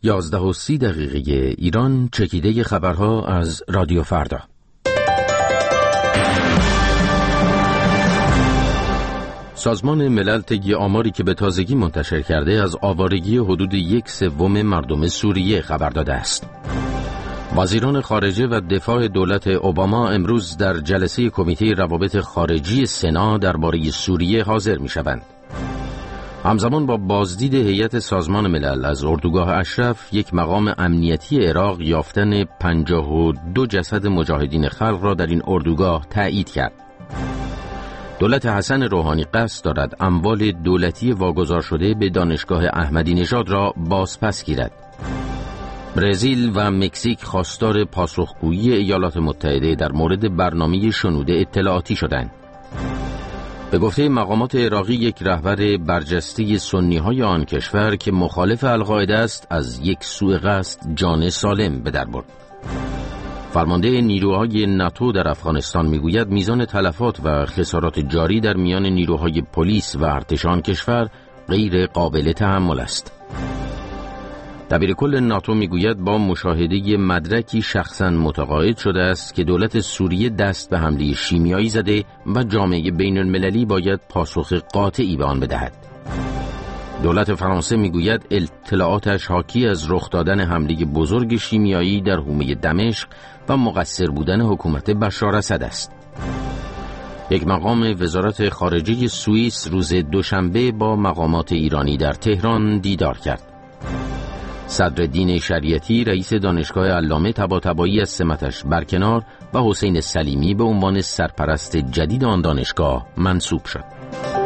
11:30 ایران. چکیده خبرها از رادیو فردا. سازمان ملل طی آماری که به تازگی منتشر کرده از آوارگی حدود 1/3 مردم سوریه خبر داده است. وزیران خارجه و دفاع دولت اوباما امروز در جلسه کمیته روابط خارجی سنا درباره سوریه حاضر می‌شوند. همزمان با بازدید هیئت سازمان ملل از اردوگاه اشرف، یک مقام امنیتی عراق یافتن 52 جسد مجاهدین خلق را در این اردوگاه تایید کرد. دولت حسن روحانی قصد دارد اموال دولتی واگذار شده به دانشگاه احمدی نژاد را بازپس گیرد. برزیل و مکزیک خواستار پاسخگویی ایالات متحده در مورد برنامه شنود اطلاعاتی شدند. به گفته مقامات عراقی، یک رهبر برجسته سنی‌های آن کشور که مخالف القاعده است از یک سوء قصد جان سالم به در برد. فرمانده نیروهای ناتو در افغانستان میگوید میزان تلفات و خسارات جاری در میان نیروهای پلیس و ارتش آن کشور غیر قابل تحمل است. دبیرکل ناتو میگوید با مشاهده مدرکی شخصا متقاعد شده است که دولت سوریه دست به حمله شیمیایی زده و جامعه بین المللی باید پاسخ قاطعی به آن بدهد. دولت فرانسه میگوید اطلاعاتش حاکی از رخ دادن حمله بزرگ شیمیایی در حومه دمشق و مقصر بودن حکومت بشار اسد است. یک مقام وزارت خارجه سوئیس روز دوشنبه با مقامات ایرانی در تهران دیدار کرد. صدرالدین شریعتی رئیس دانشگاه علامه طباطبایی از سمتش برکنار و حسین سلیمی به عنوان سرپرست جدید آن دانشگاه منصوب شد.